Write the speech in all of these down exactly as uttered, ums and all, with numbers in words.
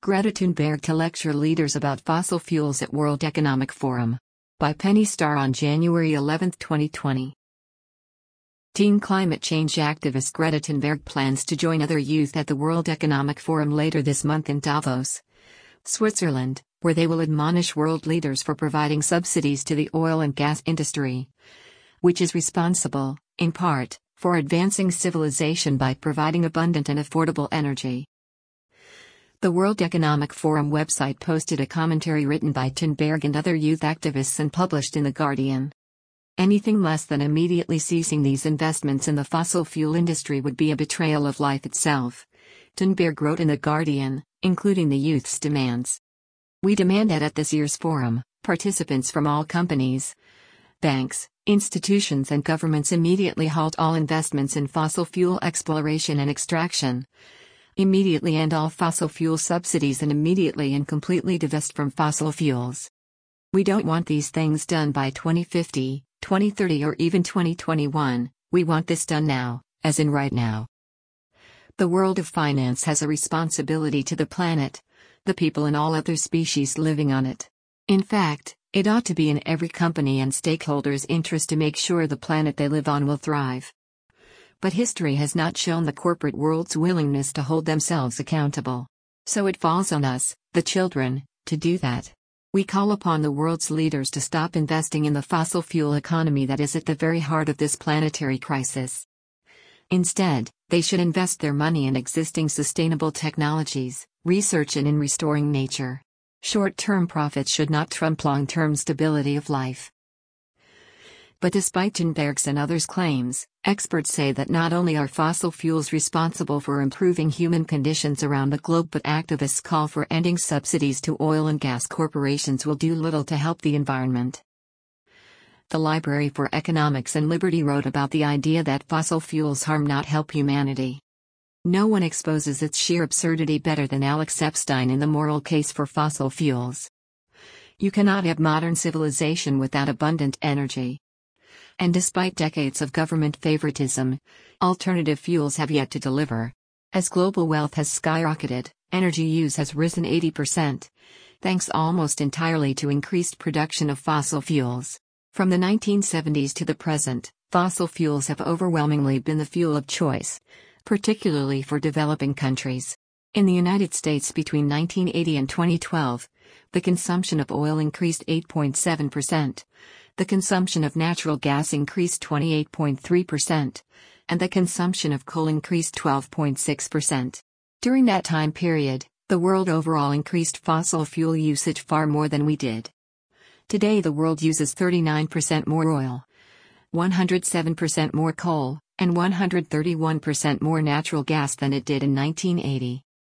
Greta Thunberg to lecture leaders about fossil fuels at World Economic Forum. By Penny Starr on January eleventh, twenty twenty. Teen climate change activist Greta Thunberg plans to join other youth at the World Economic Forum later this month in Davos, Switzerland, where they will admonish world leaders for providing subsidies to the oil and gas industry, which is responsible, in part, for advancing civilization by providing abundant and affordable energy. The World Economic Forum website posted a commentary written by Thunberg and other youth activists and published in The Guardian. Anything less than immediately ceasing these investments in the fossil fuel industry would be a betrayal of life itself, Thunberg wrote in The Guardian, including the youth's demands. We demand that at this year's forum, participants from all companies, banks, institutions and governments immediately halt all investments in fossil fuel exploration and extraction, immediately end all fossil fuel subsidies and immediately and completely divest from fossil fuels. We don't want these things done by twenty fifty, twenty thirty or even twenty twenty-one, we want this done now, as in right now. The world of finance has a responsibility to the planet, the people and all other species living on it. In fact, it ought to be in every company and stakeholder's interest to make sure the planet they live on will thrive. But history has not shown the corporate world's willingness to hold themselves accountable. So it falls on us, the children, to do that. We call upon the world's leaders to stop investing in the fossil fuel economy that is at the very heart of this planetary crisis. Instead, they should invest their money in existing sustainable technologies, research and in restoring nature. Short-term profits should not trump long-term stability of life. But despite Thunberg's and others' claims, experts say that not only are fossil fuels responsible for improving human conditions around the globe, but activists call for ending subsidies to oil and gas corporations will do little to help the environment. The Library for Economics and Liberty wrote about the idea that fossil fuels harm not help humanity. No one exposes its sheer absurdity better than Alex Epstein in The Moral Case for Fossil Fuels. You cannot have modern civilization without abundant energy. And despite decades of government favoritism, alternative fuels have yet to deliver. As global wealth has skyrocketed, energy use has risen eighty percent, thanks almost entirely to increased production of fossil fuels. From the nineteen seventies to the present, fossil fuels have overwhelmingly been the fuel of choice, particularly for developing countries. In the United States between nineteen eighty and twenty twelve, the consumption of oil increased eight point seven percent. The consumption of natural gas increased twenty-eight point three percent, and the consumption of coal increased twelve point six percent. During that time period, the world overall increased fossil fuel usage far more than we did. Today the world uses thirty-nine percent more oil, one hundred seven percent more coal, and one hundred thirty-one percent more natural gas than it did in nineteen eighty.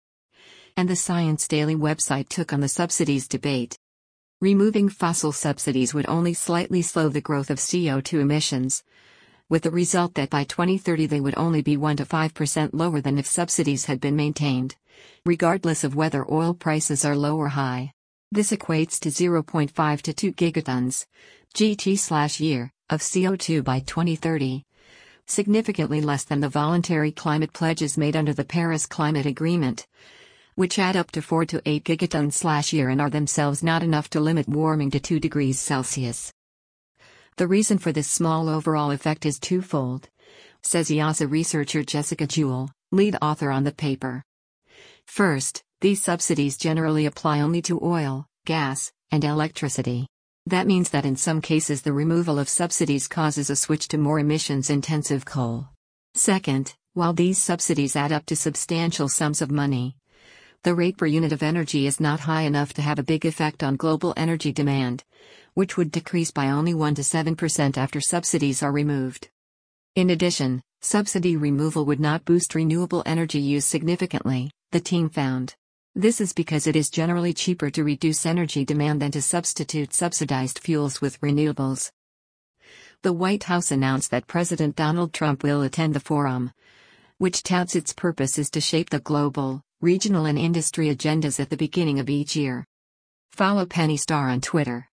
And the Science Daily website took on the subsidies debate. Removing fossil subsidies would only slightly slow the growth of C O two emissions, with the result that by twenty thirty they would only be one to five percent lower than if subsidies had been maintained, regardless of whether oil prices are low or high. This equates to zero point five to two gigatons, G T/year, of C O two by twenty thirty, significantly less than the voluntary climate pledges made under the Paris Climate Agreement, which add up to four to eight gigatons/year and are themselves not enough to limit warming to two degrees Celsius. The reason for this small overall effect is twofold, says E A S A researcher Jessica Jewell, lead author on the paper. First, these subsidies generally apply only to oil, gas, and electricity. That means that in some cases the removal of subsidies causes a switch to more emissions-intensive coal. Second, while these subsidies add up to substantial sums of money, the rate per unit of energy is not high enough to have a big effect on global energy demand, which would decrease by only one to seven percent after subsidies are removed. In addition, subsidy removal would not boost renewable energy use significantly, the team found. This is because it is generally cheaper to reduce energy demand than to substitute subsidized fuels with renewables. The White House announced that President Donald Trump will attend the forum, which touts its purpose is to shape the global, regional and industry agendas at the beginning of each year. Follow Penny Starr on Twitter.